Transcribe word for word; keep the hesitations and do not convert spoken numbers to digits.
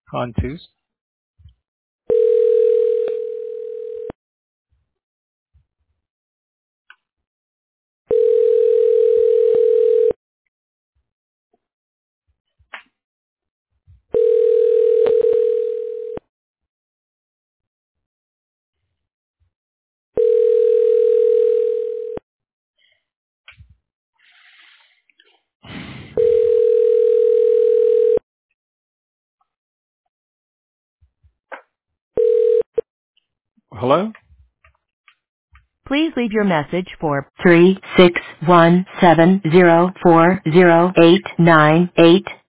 Contus. Hello? Please leave your message for three six one seven zero four zero eight nine eight.